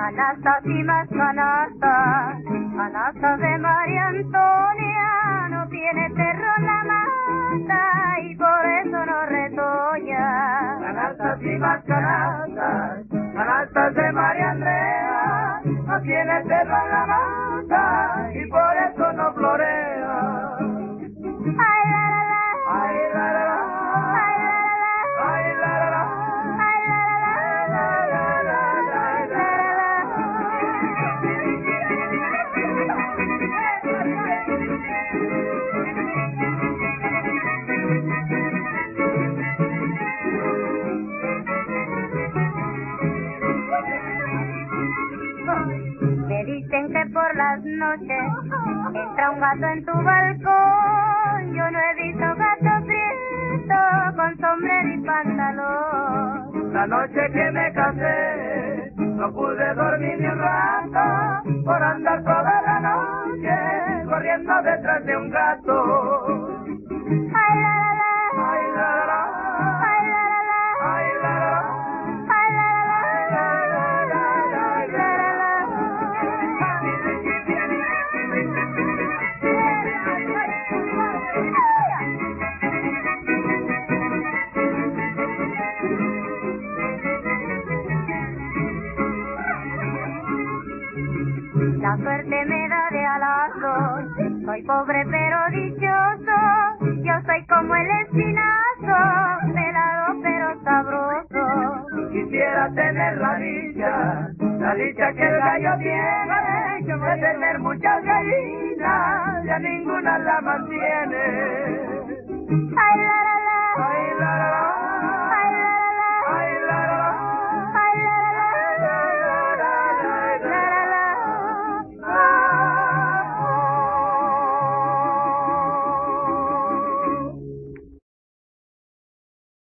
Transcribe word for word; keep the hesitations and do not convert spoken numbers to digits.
Canastas y más canastas, canastas de María Antonia, no tiene terror la mata y por eso no retoña. Canastas y más canastas, canastas de María Andrea, no tiene terror la mata y por eso no florea. Ay, la, la, la. Ay, la, la, la. Ay, la, la, la. Ay, la, la, la. Ay, la, la, la. Ay, la, Me dicen que por las noches entra un gato en tu balcón. Yo no he visto gato prieto con sombrero y pantalón. La noche que me casé, no pude dormir ni un rato, por andar toda la noche, corriendo detrás de un gato. Ay, la, la, la. Ay, la, la, la. Ay, la, la, la. Ay, la, la, la. Ay, la, la, la. Ay, la, la, la. La suerte me da de alazos, soy pobre pero dichoso, yo soy como el espinazo, pelado pero sabroso. Quisiera tener la dicha, la dicha que el gallo tiene, de tener muchas gallinas, ya ninguna la mantiene. Ay, la, la, la. Ay, la, la, la.